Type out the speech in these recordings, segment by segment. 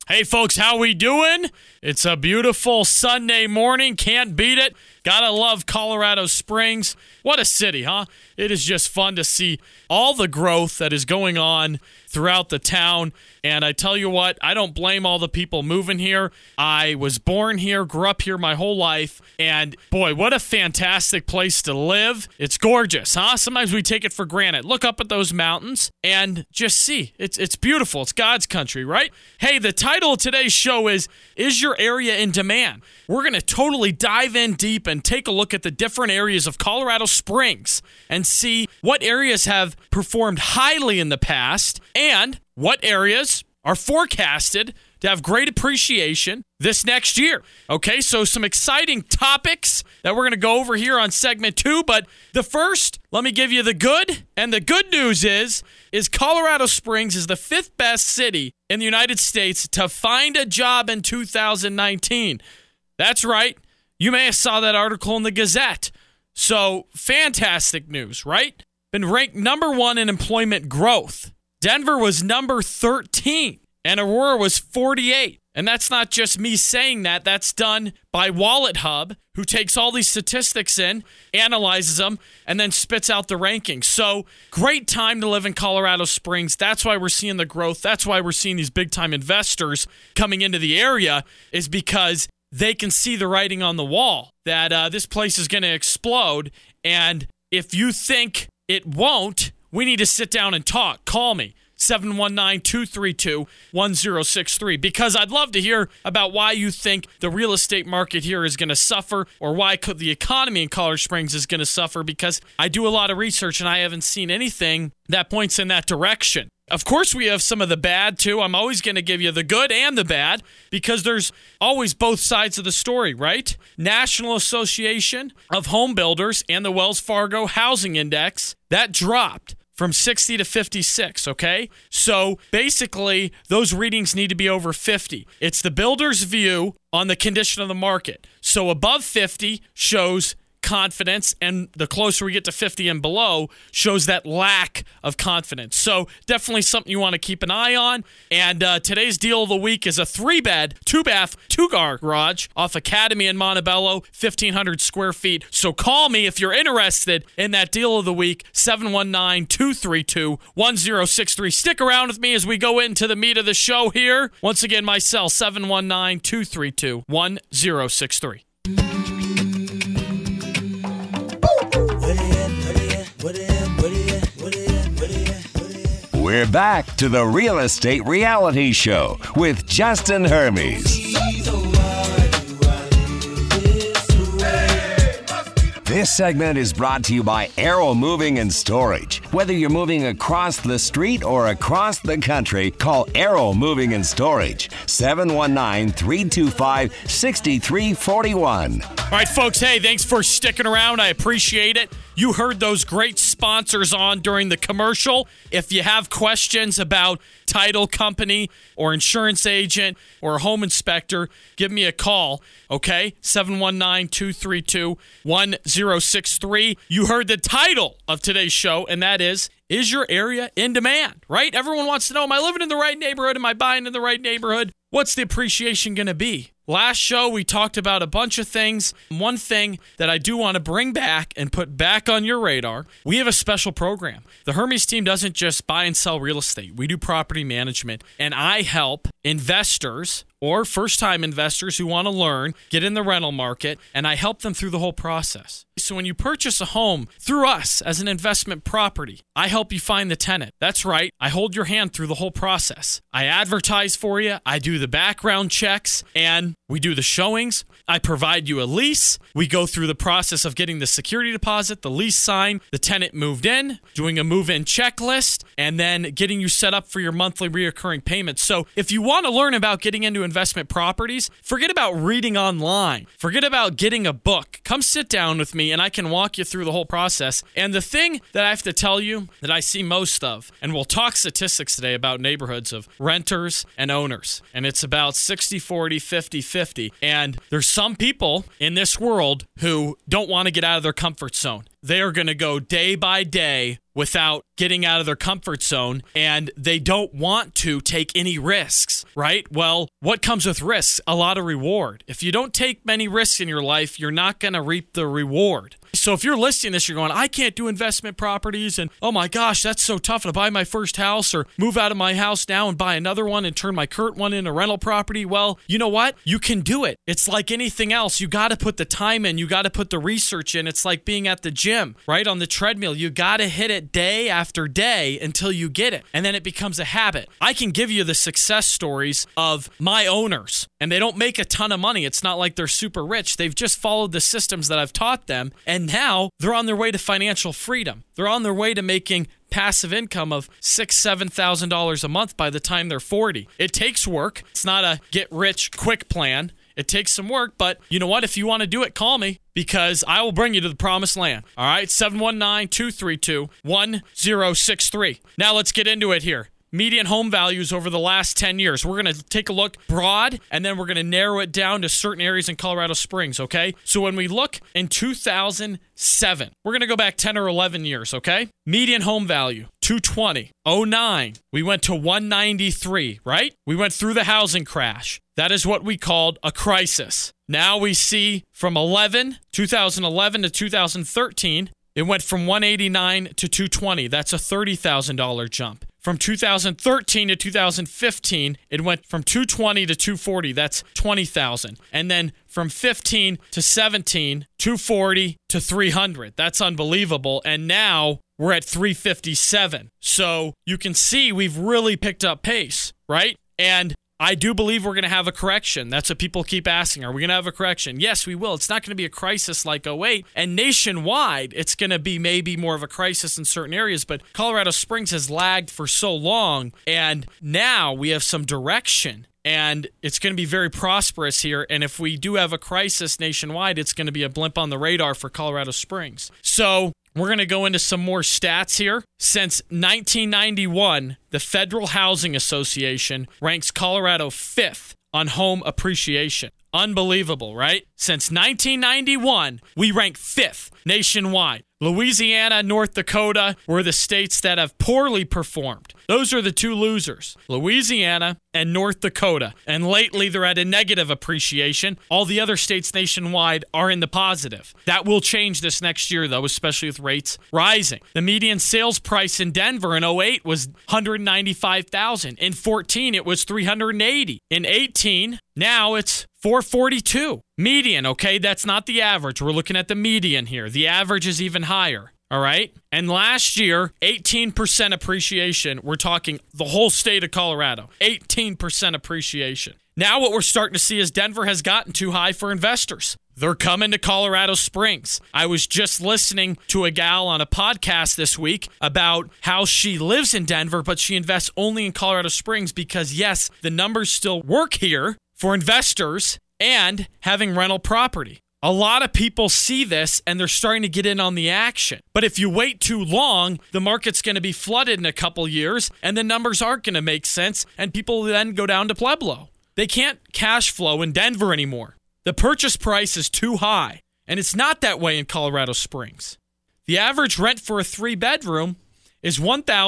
Hey folks, how we doing? It's a beautiful Sunday morning. Can't beat it. Gotta love Colorado Springs. What a city, huh? It is just fun to see all the growth that is going on throughout the town. And I tell you what, I don't blame all the people moving here. I was born here, grew up here my whole life. And boy, what a fantastic place to live. It's gorgeous, huh? Sometimes we take it for granted. Look up at those mountains and just see. It's beautiful. It's God's country, right? Hey, the title of today's show is Your Area in Demand? We're going to totally dive in deep and take a look at the different areas of Colorado Springs and see what areas have performed highly in the past and what areas are forecasted to have great appreciation this next year. Okay, so some exciting topics that we're going to go over here on segment 2, but the first, let me give you the good, and the good news is Colorado Springs is the 5th best city in the United States to find a job in 2019. That's right. You may have saw that article in the Gazette. So, fantastic news, right? Been ranked number 1 in employment growth. Denver was number 13, and Aurora was 48. And that's not just me saying that. That's done by Wallet Hub, who takes all these statistics in, analyzes them, and then spits out the rankings. So, great time to live in Colorado Springs. That's why we're seeing the growth. That's why we're seeing these big-time investors coming into the area, is because they can see the writing on the wall that this place is going to explode. And if you think it won't, we need to sit down and talk. Call me, 719-232-1063, because I'd love to hear about why you think the real estate market here is going to suffer, or why the economy in Colorado Springs is going to suffer, because I do a lot of research and I haven't seen anything that points in that direction. Of course, we have some of the bad, too. I'm always going to give you the good and the bad because there's always both sides of the story, right? National Association of Home Builders and the Wells Fargo Housing Index, that dropped from 60 to 56, okay? So basically, those readings need to be over 50. It's the builder's view on the condition of the market. So above 50 shows confidence, and the closer we get to 50 and below shows that lack of confidence. So definitely something you want to keep an eye on. And today's deal of the week is a 3-bed, 2-bath, 2-car garage off Academy in Montebello, 1,500 square feet. So call me if you're interested in that deal of the week, 719-232-1063. Stick around with me as we go into the meat of the show here. Once again, my cell, 719-232-1063. We're back to the Real Estate Reality Show with Justin Hermes. This segment is brought to you by Arrow Moving and Storage. Whether you're moving across the street or across the country, call Arrow Moving and Storage, 719-325-6341. All right, folks, hey, thanks for sticking around. I appreciate it. You heard those great sponsors on during the commercial. If you have questions about title company or insurance agent or home inspector, give me a call, okay? 719-232-1063. You heard the title of today's show, and that is your area in demand, right? Everyone wants to know, am I living in the right neighborhood? Am I buying in the right neighborhood? What's the appreciation going to be? Last show, we talked about a bunch of things. One thing that I do want to bring back and put back on your radar, we have a special program. The Hermes team doesn't just buy and sell real estate. We do property management, and I help investors or first-time investors who want to learn, get in the rental market, and I help them through the whole process. So when you purchase a home through us as an investment property, I help you find the tenant. That's right. I hold your hand through the whole process. I advertise for you. I do the background checks, and we do the showings. I provide you a lease. We go through the process of getting the security deposit, the lease signed, the tenant moved in, doing a move-in checklist, and then getting you set up for your monthly reoccurring payments. So if you want to learn about getting into investment properties, forget about reading online. Forget about getting a book. Come sit down with me and I can walk you through the whole process. And the thing that I have to tell you that I see most of, and we'll talk statistics today about neighborhoods of renters and owners, and it's about 60-40, 50-50. And there's some people in this world who don't want to get out of their comfort zone. they are going to go day by day without getting out of their comfort zone, and they don't want to take any risks, right? Well, what comes with risks? A lot of reward. If you don't take many risks in your life, you're not going to reap the reward. So if you're listening to this, you're going, I can't do investment properties, and oh my gosh, that's so tough to buy my first house or move out of my house now and buy another one and turn my current one into rental property. Well, you know what? You can do it. It's like anything else. You got to put the time in. You got to put the research in. It's like being at the gym, right? On the treadmill. You got to hit it day after day until you get it. And then it becomes a habit. I can give you the success stories of my owners, and they don't make a ton of money. It's not like they're super rich. They've just followed the systems that I've taught them. And now they're on their way to financial freedom. They're on their way to making passive income of $6,000, $7,000 a month by the time they're 40. It takes work. It's not a get rich quick plan. It takes some work, but you know what? If you want to do it, call me because I will bring you to the promised land. All right, 719-232-1063. Now let's get into it here. Median home values over the last 10 years. We're going to take a look broad, and then we're going to narrow it down to certain areas in Colorado Springs, okay? So when we look in 2007, we're going to go back 10 or 11 years, okay? Median home value, 220. 09, we went to 193, right? We went through the housing crash. That is what we called a crisis. Now we see from 2011 to 2013, it went from 189 to 220. That's a $30,000 jump. From 2013 to 2015, it went from 220 to 240. That's 20,000. And then from 15 to 17, 240 to 300. That's unbelievable. And now we're at 357. So you can see we've really picked up pace, right? And I do believe we're going to have a correction. That's what people keep asking. Are we going to have a correction? Yes, we will. It's not going to be a crisis like 08. And nationwide, it's going to be maybe more of a crisis in certain areas. But Colorado Springs has lagged for so long. And now we have some direction. And it's going to be very prosperous here. And if we do have a crisis nationwide, it's going to be a blimp on the radar for Colorado Springs. So we're going to go into some more stats here. Since 1991, the Federal Housing Association ranks Colorado 5th on home appreciation. Unbelievable, right? Since 1991, we rank 5th nationwide. Louisiana, North Dakota were the states that have poorly performed. Those are the two losers, Louisiana and North Dakota. And lately, they're at a negative appreciation. All the other states nationwide are in the positive. That will change this next year, though, especially with rates rising. The median sales price in Denver in 08 was $195,000. In 14, it was $380. In 18, now it's $442. Median, okay? That's not the average. We're looking at the median here. The average is even higher. All right. And last year, 18% appreciation. We're talking the whole state of Colorado. 18% appreciation. Now what we're starting to see is Denver has gotten too high for investors. They're coming to Colorado Springs. I was just listening to a gal on a podcast this week about how she lives in Denver, but she invests only in Colorado Springs because, yes, the numbers still work here for investors and having rental property. A lot of people see this and they're starting to get in on the action. But if you wait too long, the market's going to be flooded in a couple years and the numbers aren't going to make sense and people then go down to Pueblo. They can't cash flow in Denver anymore. The purchase price is too high, and it's not that way in Colorado Springs. The average rent for a 3-bedroom is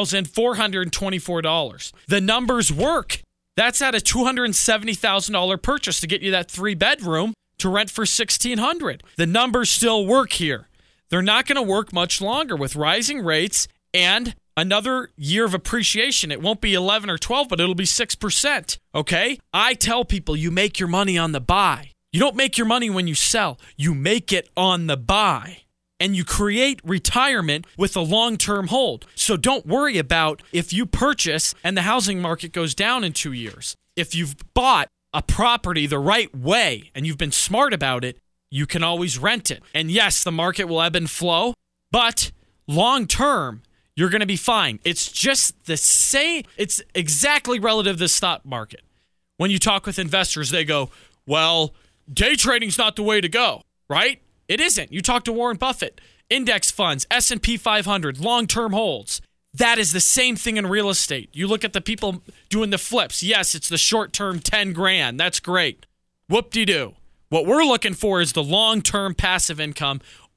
$1,424. The numbers work. That's at a $270,000 purchase to get you that 3-bedroom to rent for $1,600. The numbers still work here. They're not going to work much longer with rising rates and another year of appreciation. It won't be 11 or 12, but it'll be 6%. Okay? I tell people you make your money on the buy. You don't make your money when you sell. You make it on the buy. And you create retirement with a long-term hold. So don't worry about if you purchase and the housing market goes down in 2 years. If you've bought a property the right way and you've been smart about it, you can always rent it. And yes, the market will ebb and flow, but long-term, you're going to be fine. It's just the same. It's exactly relative to the stock market. When you talk with investors, they go, well, day trading's not the way to go, right? It isn't. You talk to Warren Buffett, index funds, S&P 500, long-term holds. That is the same thing in real estate. You look at the people doing the flips. Yes, it's the short-term 10 grand. That's great. Whoop-de-doo. What we're looking for is the long-term passive income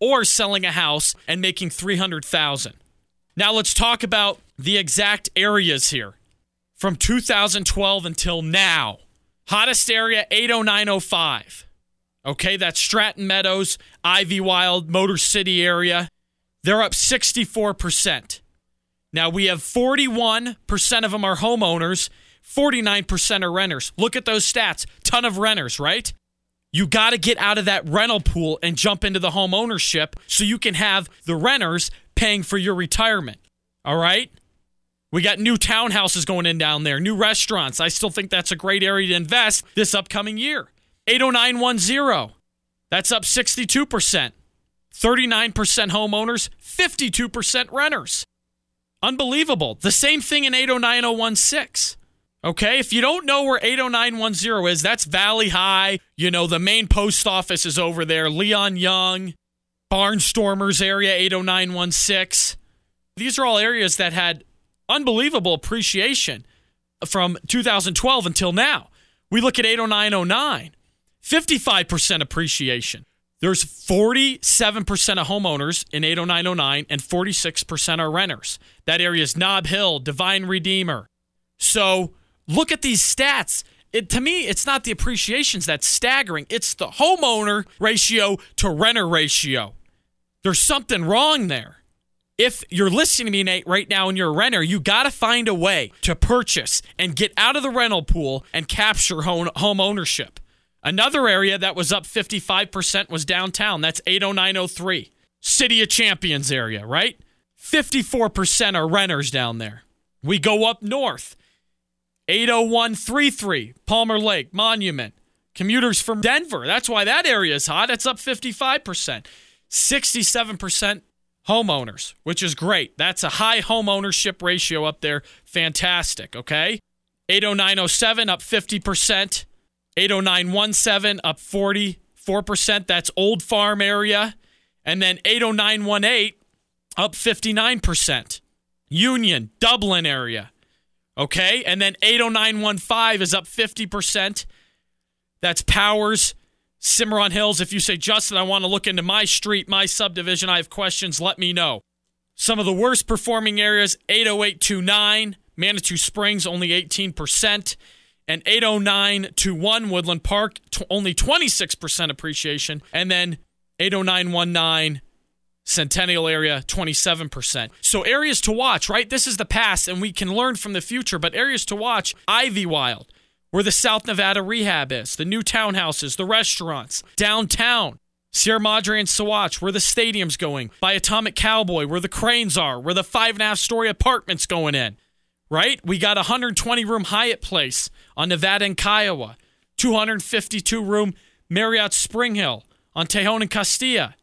or selling a house and making $300,000. Now let's talk about the exact areas here from 2012 until now. Hottest area, 80905. Okay, that's Stratton Meadows, Ivywild, Motor City area. They're up 64%. Now we have 41% of them are homeowners, 49% are renters. Look at those stats. Ton of renters, right? You got to get out of that rental pool and jump into the home ownership so you can have the renters paying for your retirement. All right? We got new townhouses going in down there, new restaurants. I still think that's a great area to invest this upcoming year. 80910, that's up 62%. 39% homeowners, 52% renters. Unbelievable. The same thing in 80916. Okay, if you don't know where 80910 is, that's Valley High. You know, the main post office is over there. Leon Young, Barnstormers area, 80916. These are all areas that had unbelievable appreciation from 2012 until now. We look at 80909, 55% appreciation. There's 47% of homeowners in 80909 and 46% are renters. That area is Nob Hill, Divine Redeemer. So look at these stats. To me, it's not the appreciations that's staggering. It's the homeowner ratio to renter ratio. There's something wrong there. If you're listening to me, Nate, right now and you're a renter, you got to find a way to purchase and get out of the rental pool and capture home ownership. Another area that was up 55% was downtown. That's 80903. City of Champions area, right? 54% are renters down there. We go up north. 80133, Palmer Lake, Monument. Commuters from Denver. That's why that area is hot. It's up 55%. 67% homeowners, which is great. That's a high home ownership ratio up there. Fantastic, okay? 80907 up 50%. 80917 up 44%. That's Old Farm area. And then 80918 up 59%. Union, Dublin area. Okay? And then 80915 is up 50%. That's Powers, Cimarron Hills. If you say, Justin, I want to look into my street, my subdivision, I have questions, let me know. Some of the worst performing areas, 80829, Manitou Springs, only 18%. And 80921 Woodland Park, only 26% appreciation. And then 80919 Centennial area, 27%. So areas to watch, right? This is the past, and we can learn from the future. But areas to watch, Ivywild, where the South Nevada Rehab is, the new townhouses, the restaurants, downtown. Sierra Madre and Saguache, where the stadium's going. By Atomic Cowboy, where the cranes are, where the 5.5-story apartment's going in. Right? We got a 120-room Hyatt Place on Nevada and Kiowa. 252-room Marriott Spring Hill on Tejon and Castilla.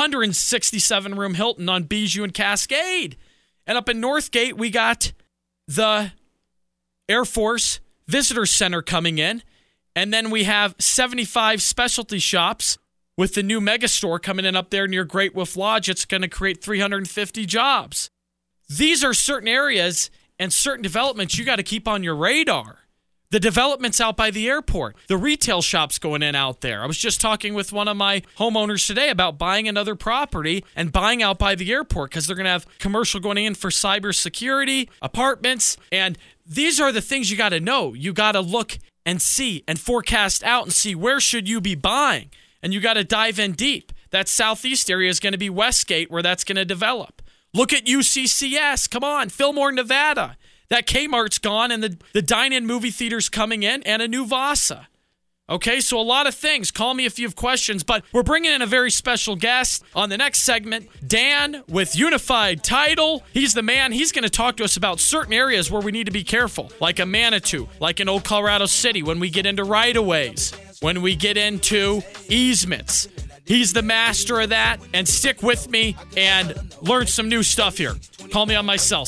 167-room Hilton on Bijou and Cascade. And up in Northgate, we got the Air Force Visitor Center coming in. And then we have 75 specialty shops with the new megastore coming in up there near Great Wolf Lodge. It's going to create 350 jobs. These are certain areas and certain developments you got to keep on your radar. The developments out by the airport, the retail shops going in out there. I was just talking with one of my homeowners today about buying another property and buying out by the airport because they're going to have commercial going in for cybersecurity, apartments, and these are the things you got to know. You got to look and see and forecast out and see where should you be buying, and you got to dive in deep. That southeast area is going to be Westgate where that's going to develop. Look at UCCS. Come on, Fillmore, Nevada. That Kmart's gone and the dine-in movie theater's coming in and a new Vasa. Okay, so a lot of things. Call me if you have questions, but we're bringing in a very special guest on the next segment, Dan with Unified Title. He's the man. He's going to talk to us about certain areas where we need to be careful, like a Manitou, like in Old Colorado City, when we get into right-of-ways, when we get into easements. He's the master of that, and stick with me and learn some new stuff here. Call me on my cell,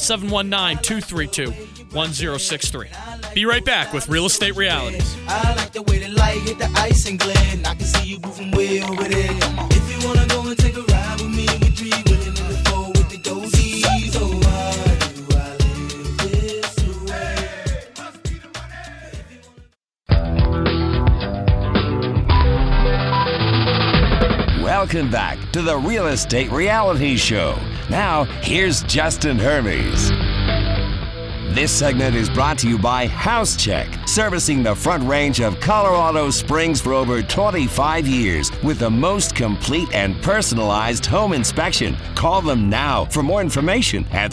719-232-1063. Be right back with Real Estate Realities. I like the way the light hit the ice and glint. I can see you moving way over there. If you wanna go and take a ride with me, we three willing in the four with the dozies. Oh, why do I live this way? Welcome back to the Real Estate Reality Show. Now, here's Justin Hermes. This segment is brought to you by House Check, servicing the Front Range of Colorado Springs for over 25 years with the most complete and personalized home inspection. Call them now for more information at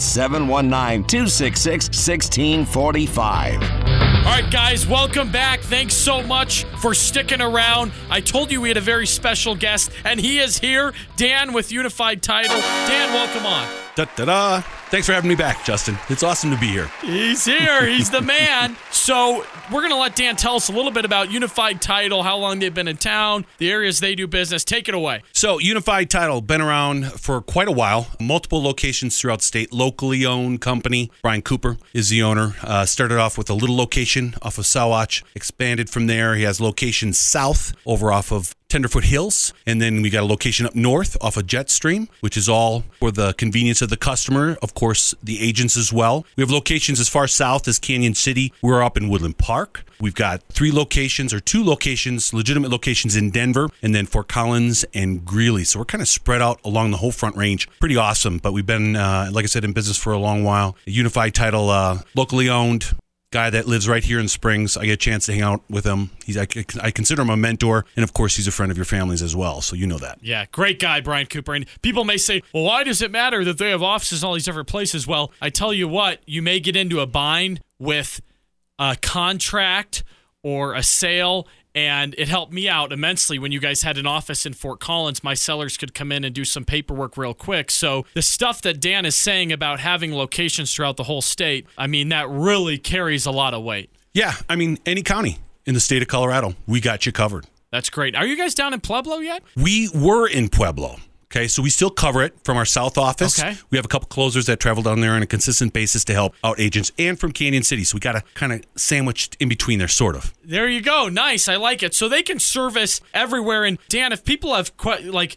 719-266-1645. All right, guys, welcome back. Thanks so much for sticking around. I told you we had a very special guest, and he is here, Dan with Unified Title. Dan, welcome on. Da-da-da. Thanks for having me back, Justin. It's awesome to be here. He's here. He's the man. So we're going to let Dan tell us a little bit about Unified Title, how long they've been in town, the areas they do business. Take it away. So Unified Title, been around for quite a while. Multiple locations throughout the state. Locally owned company. Brian Cooper is the owner. Started off with a little location off of Sawatch. Expanded from there. He has locations south over off of Tenderfoot Hills, and then we got a location up north off of Jetstream, which is all for the convenience of the customer, of course, the agents as well. We have locations as far south as Canyon City. We're up in Woodland Park. We've got 2 locations, legitimate locations in Denver, and then Fort Collins and Greeley. So we're kind of spread out along the whole Front Range. Pretty awesome, but we've been, like I said, in business for a long while. Unified Title, locally owned. Guy that lives right here in Springs. I get a chance to hang out with him. I consider him a mentor, and of course, he's a friend of your family's as well, so you know that. Yeah, great guy, Brian Cooper. And people may say, well, why does it matter that they have offices in all these different places? Well, I tell you what, you may get into a bind with a contract or a sale, and it helped me out immensely when you guys had an office in Fort Collins. My sellers could come in and do some paperwork real quick. So the stuff that Dan is saying about having locations throughout the whole state, I mean, that really carries a lot of weight. Yeah, I mean, any county in the state of Colorado, we got you covered. That's great. Are you guys down in Pueblo yet? We were in Pueblo. Okay, so we still cover it from our south office. Okay. We have a couple closers that travel down there on a consistent basis to help out agents, and from Canyon City. So we got to kind of sandwiched in between there, sort of. There you go. Nice. I like it. So they can service everywhere. And Dan, if people have quick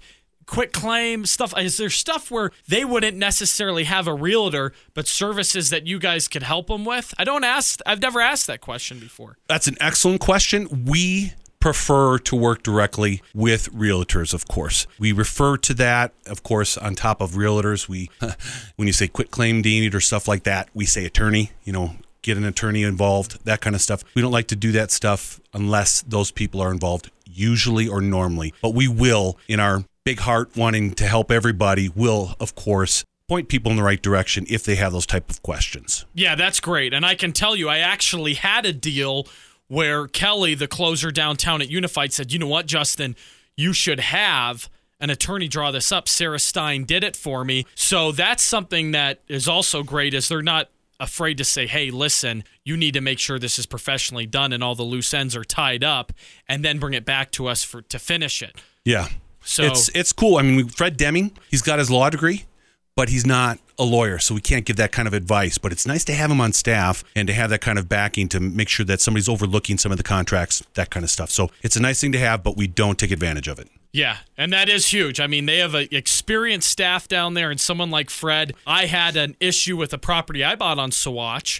claim stuff, is there stuff where they wouldn't necessarily have a realtor, but services that you guys could help them with? I've never asked that question before. That's an excellent question. We prefer to work directly with realtors, of course. We refer to that, of course, on top of realtors. When you say quit claim deed or stuff like that, we say attorney, get an attorney involved, that kind of stuff. We don't like to do that stuff unless those people are involved, usually or normally. But we will, in our big heart wanting to help everybody, will, of course, point people in the right direction if they have those type of questions. Yeah, that's great. And I can tell you, I actually had a deal where Kelly, the closer downtown at Unified, said, you know what, Justin, you should have an attorney draw this up. Sarah Stein did it for me. So that's something that is also great, is they're not afraid to say, hey, listen, you need to make sure this is professionally done and all the loose ends are tied up, and then bring it back to us to finish it. Yeah. So it's cool. I mean, Fred Deming, he's got his law degree, but he's not a lawyer, so we can't give that kind of advice. But it's nice to have him on staff and to have that kind of backing to make sure that somebody's overlooking some of the contracts, that kind of stuff. So it's a nice thing to have, but we don't take advantage of it. Yeah, and that is huge. I mean, they have an experienced staff down there, and someone like Fred. I had an issue with a property I bought on Sawatch,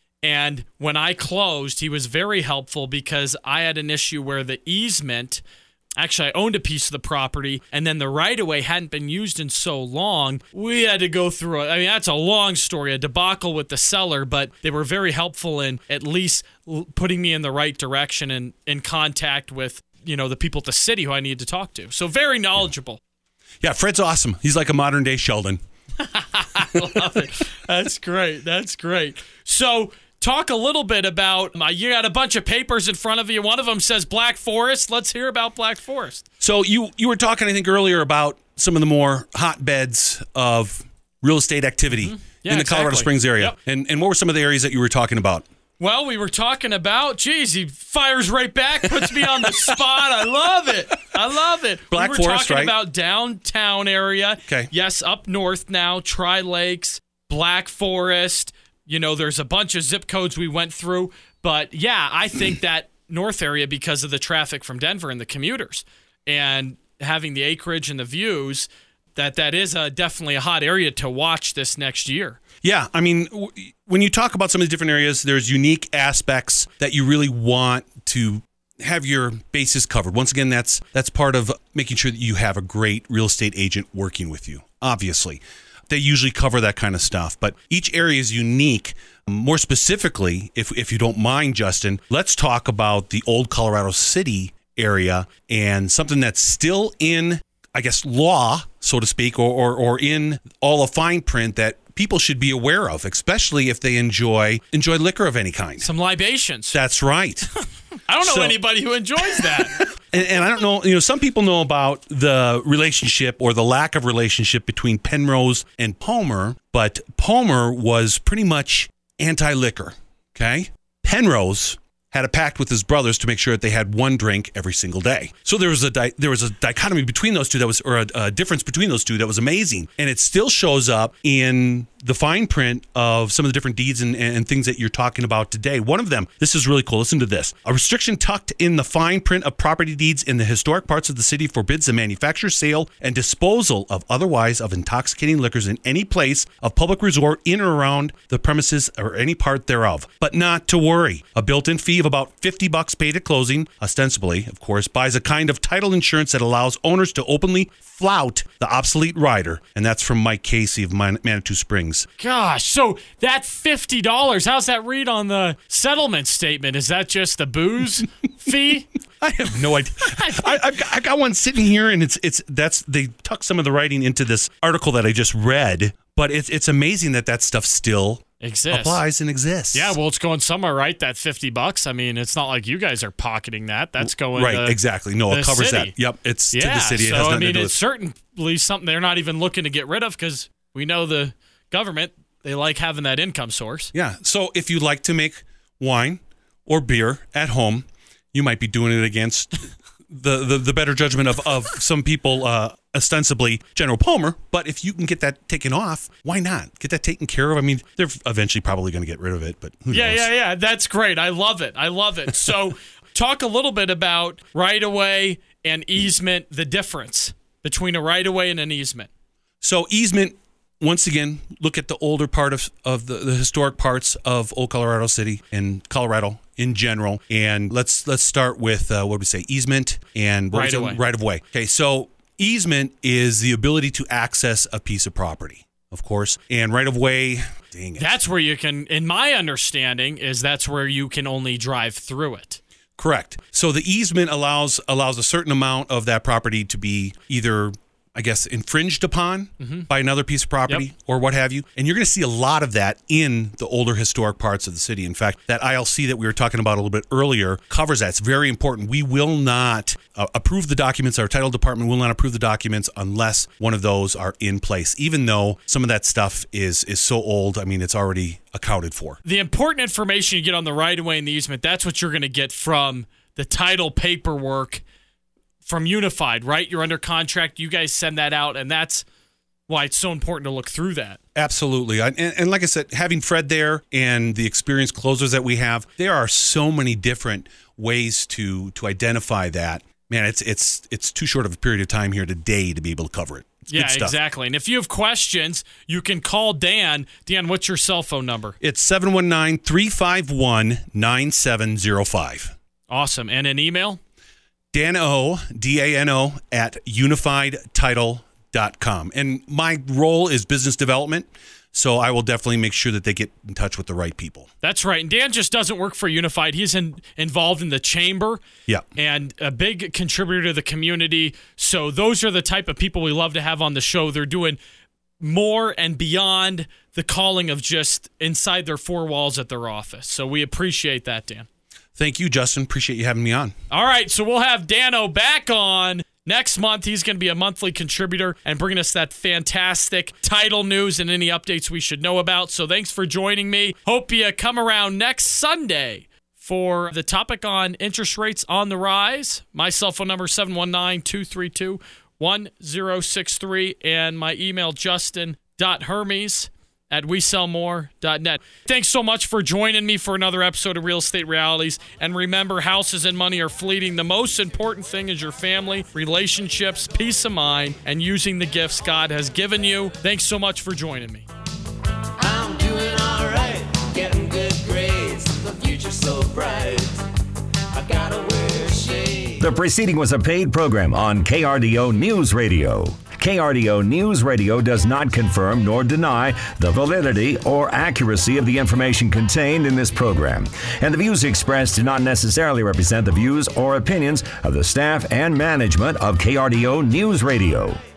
and when I closed, he was very helpful because I had an issue where the easement, actually, I owned a piece of the property, and then the right-of-way hadn't been used in so long. We had to go through that's a long story, a debacle with the seller, but they were very helpful in at least putting me in the right direction and in contact with, the people at the city who I needed to talk to. So very knowledgeable. Yeah, Fred's awesome. He's like a modern-day Sheldon. I love it. That's great. That's great. So talk a little bit about, you got a bunch of papers in front of you. One of them says Black Forest. Let's hear about Black Forest. So you were talking, I think, earlier about some of the more hotbeds of real estate activity in the Colorado Springs area. Yep. And what were some of the areas that you were talking about? Well, we were talking about, he fires right back, puts me on the spot. I love it. Black Forest, right? We were talking about downtown area. Okay. Yes, up north now, Tri-Lakes, Black Forest. There's a bunch of zip codes we went through. But, yeah, I think that north area, because of the traffic from Denver and the commuters and having the acreage and the views, that is definitely a hot area to watch this next year. Yeah, I mean, when you talk about some of the different areas, there's unique aspects that you really want to have your bases covered. Once again, that's part of making sure that you have a great real estate agent working with you. Obviously, they usually cover that kind of stuff, but each area is unique. More specifically, if you don't mind, Justin, let's talk about the old Colorado City area and something that's still in, I guess, law, so to speak, or in all the fine print that people should be aware of, especially if they enjoy liquor of any kind. Some libations. That's right. I don't know anybody who enjoys that. And I don't know, some people know about the relationship or the lack of relationship between Penrose and Palmer, but Palmer was pretty much anti-liquor, okay? Penrose had a pact with his brothers to make sure that they had one drink every single day. So there was a dichotomy between those two a difference between those two that was amazing. And it still shows up in the fine print of some of the different deeds and things that you're talking about today. One of them, this is really cool. Listen to this. A restriction tucked in the fine print of property deeds in the historic parts of the city forbids the manufacture, sale, and disposal of otherwise of intoxicating liquors in any place of public resort in or around the premises or any part thereof. But not to worry. A built-in fee of about $50 paid at closing, ostensibly, of course, buys a kind of title insurance that allows owners to openly flout the obsolete rider. And that's from Mike Casey of Manitou Springs. Gosh, so that $50, how's that read on the settlement statement? Is that just the booze fee? I have no idea. I got one sitting here, and they tuck some of the writing into this article that I just read. But it's amazing that stuff still applies and exists. Yeah, well, it's going somewhere, right? That $50. I mean, it's not like you guys are pocketing that. That's going right. Exactly. No, it covers city. that. Yep, it's to the city. It has nothing to do with. It's certainly something they're not even looking to get rid of because we know the government, they like having that income source. Yeah. So if you like to make wine or beer at home, you might be doing it against the better judgment of some people, ostensibly General Palmer. But if you can get that taken off, why not? Get that taken care of. I mean, they're eventually probably going to get rid of it, but who knows? Yeah. That's great. I love it. So talk a little bit about right-of-way and easement, the difference between a right-of-way and an easement. So easement, once again, look at the older part of the historic parts of Old Colorado City and Colorado in general. And let's start with, what would we say, easement and right-of-way. Okay, so easement is the ability to access a piece of property, of course. And right-of-way, dang it. That's where you can, in my understanding, that's where you can only drive through it. Correct. So the easement allows a certain amount of that property to be either, I guess, infringed upon by another piece of property or what have you. And you're going to see a lot of that in the older historic parts of the city. In fact, that ILC that we were talking about a little bit earlier covers that. It's very important. We will not approve the documents. Our title department will not approve the documents unless one of those are in place, even though some of that stuff is so old. I mean, it's already accounted for. The important information you get on the right-of-way and the easement, that's what you're going to get from the title paperwork from Unified, right? You're under contract. You guys send that out, and that's why it's so important to look through that. Absolutely. And like I said, having Fred there and the experienced closers that we have, there are so many different ways to identify that. Man, it's too short of a period of time here today to be able to cover it. It's good stuff. Exactly. And if you have questions, you can call Dan. Dan, what's your cell phone number? It's 719-351-9705. Awesome. And an email? Dano, D-A-N-O, at unifiedtitle.com. And my role is business development, so I will definitely make sure that they get in touch with the right people. That's right. And Dan just doesn't work for Unified. He's involved in the chamber and a big contributor to the community. So those are the type of people we love to have on the show. They're doing more and beyond the calling of just inside their four walls at their office. So we appreciate that, Dan. Thank you, Justin. Appreciate you having me on. All right, so we'll have Dano back on next month. He's going to be a monthly contributor and bringing us that fantastic title news and any updates we should know about. So thanks for joining me. Hope you come around next Sunday for the topic on interest rates on the rise. My cell phone number, 719-232-1063, and my email, justin.hermes@wesellmore.net. Thanks so much for joining me for another episode of Real Estate Realities. And remember, houses and money are fleeting. The most important thing is your family, relationships, peace of mind, and using the gifts God has given you. Thanks so much for joining me. I'm doing all right, getting good grades. The future's so bright. I gotta wear The preceding was a paid program on KRDO News Radio. KRDO News Radio does not confirm nor deny the validity or accuracy of the information contained in this program, and the views expressed do not necessarily represent the views or opinions of the staff and management of KRDO News Radio.